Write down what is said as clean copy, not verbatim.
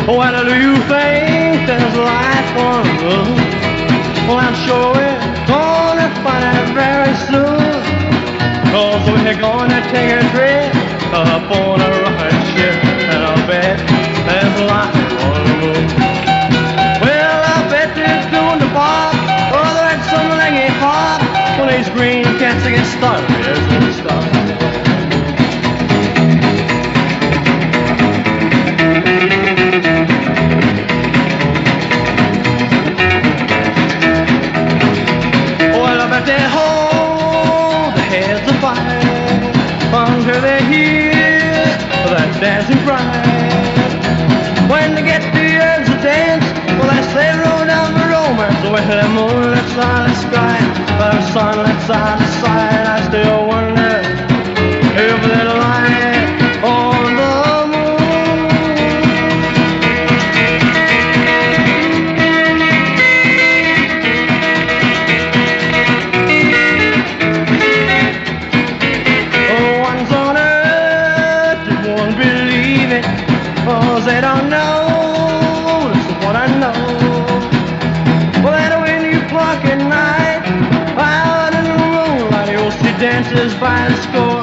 What do you think there's life on the moon? Well, I'm sure we're gonna find out very soon, 'cause we're gonna take a trip up on a rocket ship, and I'll bet there's life on the moon. Well, I bet it's doing the pop, or there's something ain't pop when these green cats get started. There's no stop. They hold their heads afire until they hear that dancing cry. When they get the urge to dance, well, they say roll down the romance with the moonlit silent sky, the sunlit side to side. I still wonder if there's light on the they don't know, this is what I know. Well, that when you pluck at night, out in the moonlight, you'll see dancers by the score.